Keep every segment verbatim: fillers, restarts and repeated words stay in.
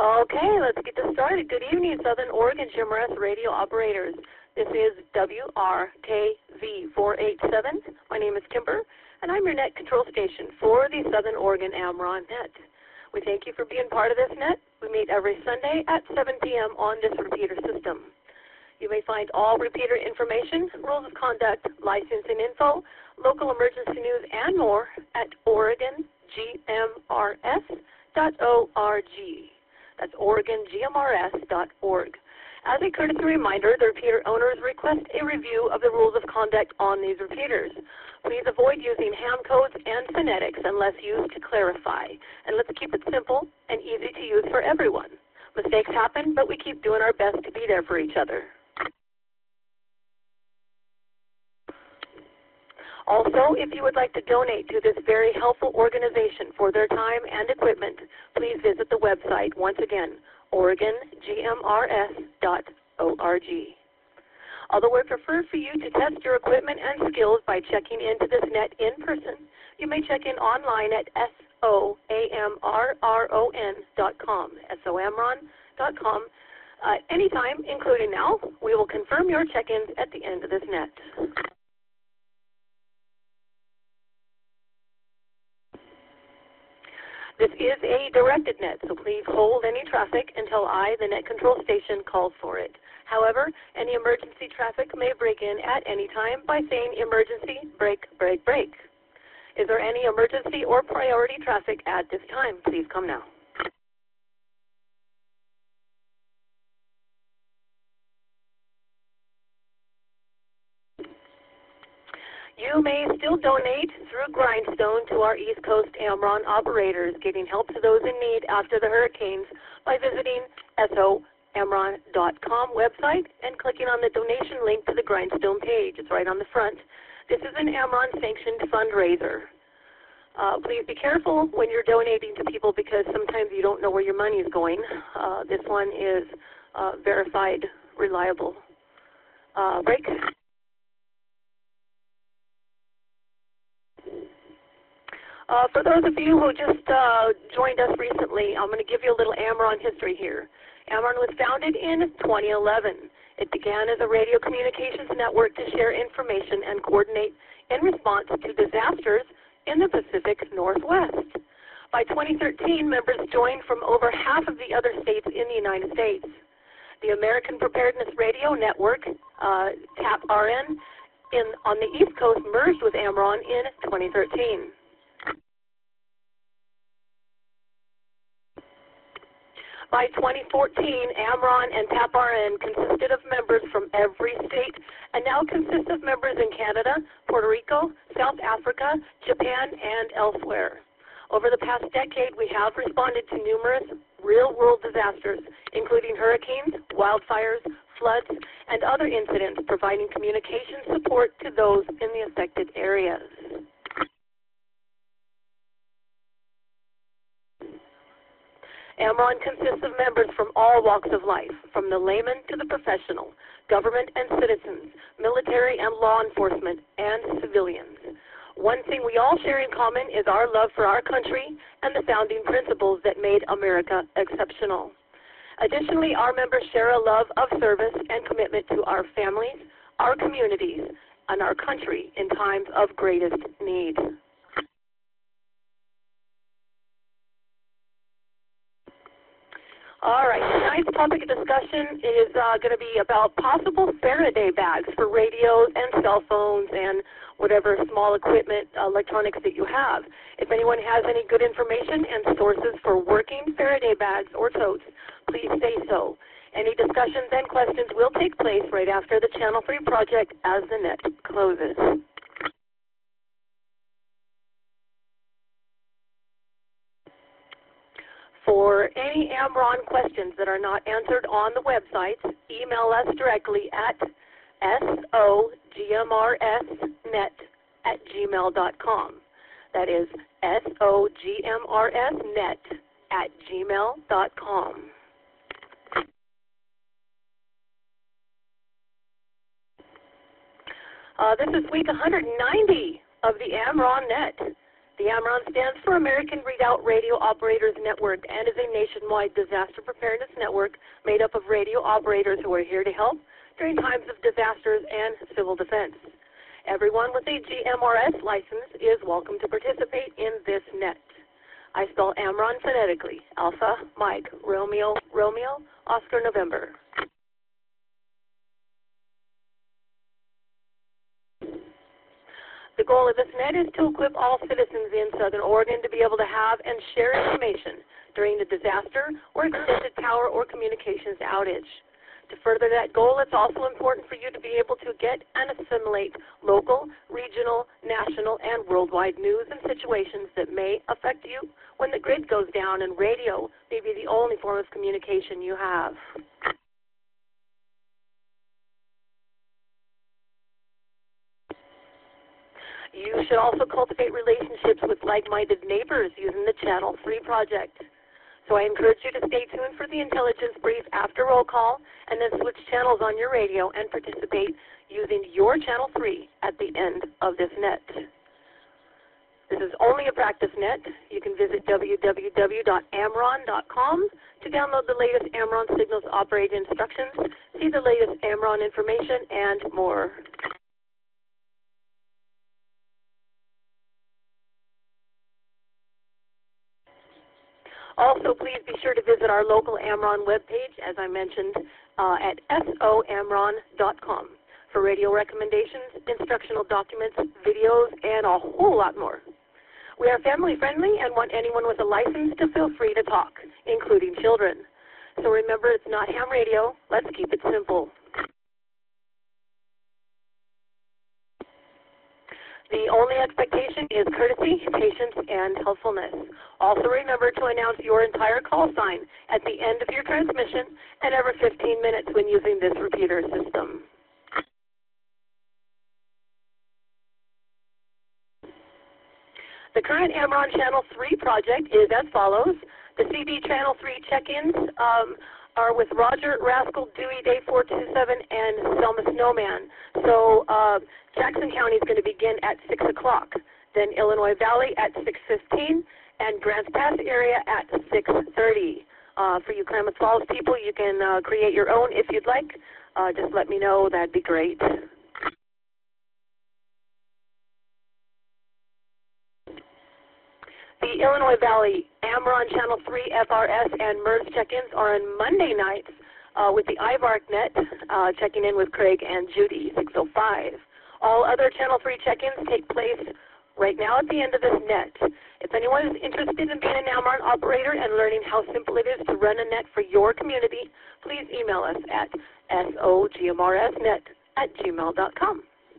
Okay, let's get this started. Good evening, Southern Oregon G M R S radio operators. This is W R K V four eight seven. My name is Kimber, and I'm your net control station for the Southern Oregon AmRRON net. We thank you for being part of this net. We meet every Sunday at seven p m on this repeater system. You may find all repeater information, rules of conduct, licensing info, local emergency news, and more at Oregon G M R S dot org. That's Oregon G M R S dot org. As a courtesy reminder, the repeater owners request a review of the rules of conduct on these repeaters. Please avoid using ham codes and phonetics unless used to clarify. And let's keep it simple and easy to use for everyone. Mistakes happen, but we keep doing our best to be there for each other. Also, if you would like to donate to this very helpful organization for their time and equipment, please visit the website, once again, Oregon G M R S dot org. Although we prefer for you to test your equipment and skills by checking into this net in person, you may check in online at S O A M R R O N dot com, S O A M R R O N dot com. Uh, anytime, including now, we will confirm your check-ins at the end of this net. This is a directed net, so please hold any traffic until I, the net control station, calls for it. However, any emergency traffic may break in at any time by saying emergency, break, break, break. Is there any emergency or priority traffic at this time? Please come now. You may still donate through Grindstone to our East Coast AmRRON operators, getting help to those in need after the hurricanes by visiting S O A M R R O N dot com website and clicking on the donation link to the Grindstone page. It's right on the front. This is an AmRRON sanctioned fundraiser. Uh, please be careful when you're donating to people because sometimes you don't know where your money is going. Uh, this one is uh, verified, reliable. Uh, break. Uh, for those of you who just uh, joined us recently, I'm going to give you a little AmRRON history here. AmRRON was founded in twenty eleven. It began as a radio communications network to share information and coordinate in response to disasters in the Pacific Northwest. By twenty thirteen, members joined from over half of the other states in the United States. The American Preparedness Radio Network, uh, TAP R N, in, on the East Coast merged with AmRRON in twenty thirteen. By twenty fourteen, AmRRON and TAP R N consisted of members from every state and now consists of members in Canada, Puerto Rico, South Africa, Japan, and elsewhere. Over the past decade, we have responded to numerous real-world disasters, including hurricanes, wildfires, floods, and other incidents, providing communication support to those in the affected areas. AmRRON consists of members from all walks of life, from the layman to the professional, government and citizens, military and law enforcement, and civilians. One thing we all share in common is our love for our country and the founding principles that made America exceptional. Additionally, our members share a love of service and commitment to our families, our communities, and our country in times of greatest need. All right, tonight's topic of discussion is uh, going to be about possible Faraday bags for radios and cell phones and whatever small equipment, uh, electronics that you have. If anyone has any good information and sources for working Faraday bags or totes, please say so. Any discussions and questions will take place right after the Channel three project as the net closes. For any AmRRON questions that are not answered on the website, email us directly at S O G M R S net at gmail dot com. That is S O G M R S net at gmail dot com. Uh, this is week one hundred ninety of the AmRRON net. The AMRON stands for American Redoubt Radio Operators Network and is a nationwide disaster preparedness network made up of radio operators who are here to help during times of disasters and civil defense. Everyone with a G M R S license is welcome to participate in this net. I spell AMRON phonetically, Alpha, Mike, Romeo, Romeo, Oscar, November. The goal of this net is to equip all citizens in Southern Oregon to be able to have and share information during the disaster or extended power or communications outage. To further that goal, it's also important for you to be able to get and assimilate local, regional, national, and worldwide news and situations that may affect you when the grid goes down and radio may be the only form of communication you have. You should also cultivate relationships with like-minded neighbors using the Channel three project. So I encourage you to stay tuned for the intelligence brief after roll call and then switch channels on your radio and participate using your Channel three at the end of this net. This is only a practice net. You can visit w w w dot amron dot com to download the latest AMRON signals operating instructions, see the latest AMRON information, and more. Also, please be sure to visit our local AMRON webpage, as I mentioned, uh, at S O amron dot com for radio recommendations, instructional documents, videos, and a whole lot more. We are family-friendly and want anyone with a license to feel free to talk, including children. So remember, it's not ham radio. Let's keep it simple. The only expectation is courtesy, patience, and helpfulness. Also remember to announce your entire call sign at the end of your transmission and every fifteen minutes when using this repeater system. The current AMRON Channel three project is as follows. The C B Channel three check-ins um, are with Roger, Rascal, Dewey, Day four two seven, and Selma Snowman. So uh, Jackson County is going to begin at six o'clock, then Illinois Valley at six fifteen, and Grants Pass area at six thirty. Uh, for you Klamath Falls people, you can uh, create your own if you'd like. Uh, just let me know. That'd be great. The Illinois Valley AMRON Channel three F R S and MERS check-ins are on Monday nights uh, with the I V A R C net, uh, checking in with Craig and Judy, six oh five. All other Channel three check-ins take place right now at the end of this net. If anyone is interested in being an AMRON operator and learning how simple it is to run a net for your community, please email us at sogmrsnet at gmail dot com.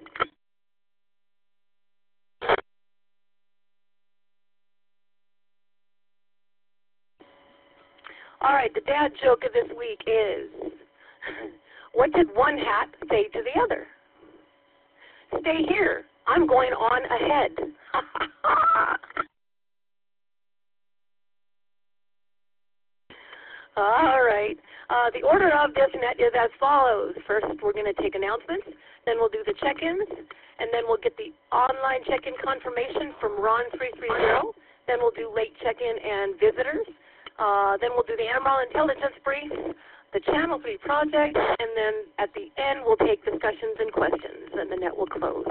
All right, the dad joke of this week is, what did one hat say to the other? Stay here. I'm going on ahead. All right. Uh, the order of this net is as follows. First, we're going to take announcements. Then we'll do the check-ins. And then we'll get the online check-in confirmation from Ron three three zero. Then we'll do late check-in and visitors. Uh, then we'll do the AMRON intelligence brief, the Channel three project, and then at the end we'll take discussions and questions, and the net will close.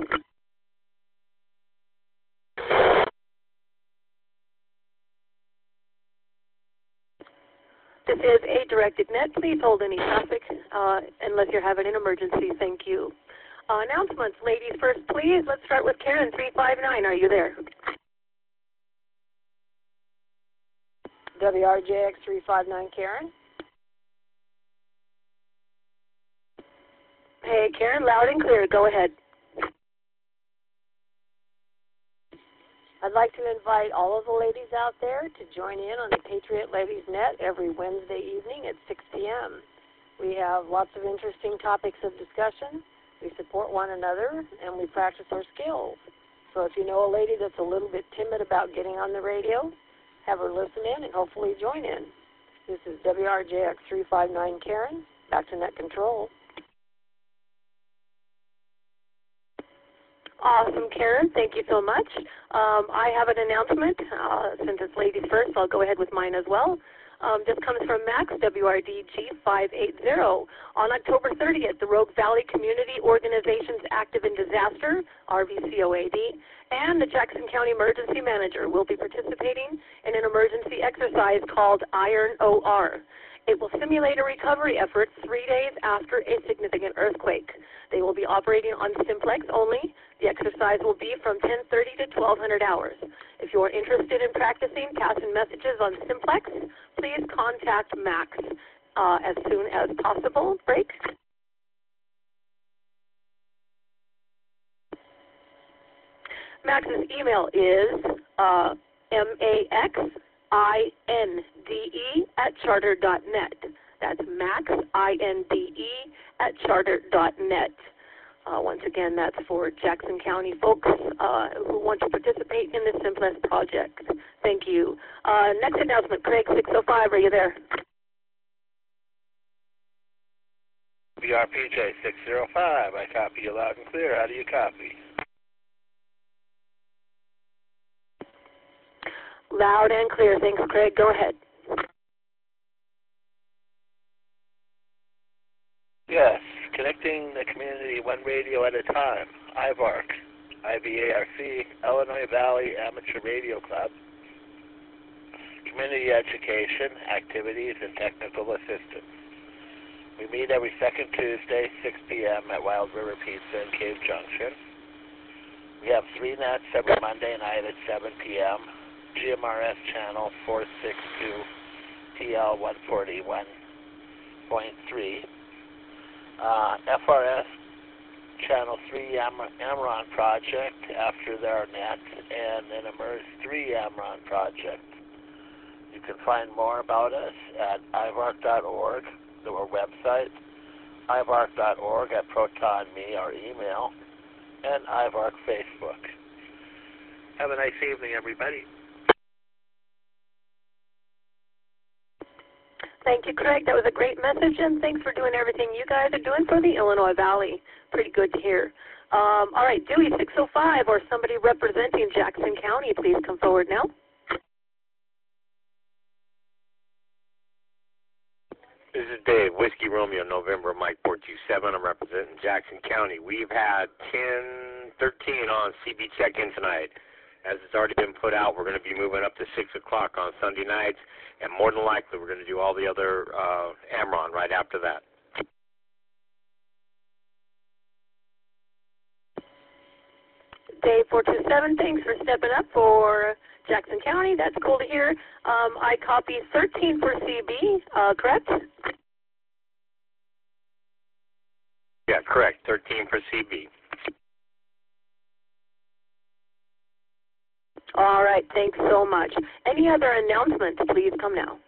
This is a directed net. Please hold any traffic uh, unless you're having an emergency. Thank you. Uh, announcements. Ladies first, please. Let's start with Karen, three five nine. Are you there? W R J X three five nine, Karen. Hey, Karen, loud and clear. Go ahead. I'd like to invite all of the ladies out there to join in on the Patriot Ladies Net every Wednesday evening at six p m We have lots of interesting topics of discussion. We support one another, and we practice our skills. So if you know a lady that's a little bit timid about getting on the radio, have her listen in and hopefully join in. This is W R J X three five nine, Karen. Back to Net Control. Awesome, Karen. Thank you so much. Um, I have an announcement. Uh, since it's ladies first, I'll go ahead with mine as well. Um, this comes from Max, W R D G five eighty. On October thirtieth, the Rogue Valley Community Organizations Active in Disaster, R V C O A D, and the Jackson County Emergency Manager will be participating in an emergency exercise called Iron O R. It will simulate a recovery effort three days after a significant earthquake. They will be operating on Simplex only. The exercise will be from ten thirty to twelve hundred hours. If you are interested in practicing passing messages on Simplex, please contact Max uh, as soon as possible. Break. Max's email is uh, M A X I N D E at charter dot net. That's Max, I N D E, at charter dot net. Uh, once again, that's for Jackson County folks uh, who want to participate in the Simplex project. Thank you. Uh, next announcement, Craig, six oh five, are you there? B R P J six oh five, I copy you loud and clear. How do you copy? Loud and clear. Thanks, Craig. Go ahead. Yes, connecting the community one radio at a time. I V A R C, I V A R C, Illinois Valley Amateur Radio Club. Community education, activities, and technical assistance. We meet every second Tuesday, six p m at Wild River Pizza in Cave Junction. We have three nets every Monday night at seven p m G M R S channel four sixty-two, T L one forty-one point three. Uh, F R S channel three Am Amaron project after their net, and an Emerge three Amaron project. You can find more about us at I V A R C dot org, our website, I V A R C dot org, at ProtonMe, our email, and I V A R C Facebook. Have a nice evening, everybody. Thank you, Craig. That was a great message, and thanks for doing everything you guys are doing for the Illinois Valley. Pretty good to hear. Um, all right, Dewey six oh five, or somebody representing Jackson County, please come forward now. This is Dave, Whiskey Romeo, November, Mike four two seven. I'm representing Jackson County. We've had ten, thirteen on C B check-in tonight. As it's already been put out, we're going to be moving up to six o'clock on Sunday nights, and more than likely we're going to do all the other uh, Amaron right after that. Dave four two seven, thanks for stepping up for Jackson County. That's cool to hear. Um, I copy thirteen for C B, uh, correct? Yeah, correct. thirteen for C B. All right, thanks so much. Any other announcements, please come now.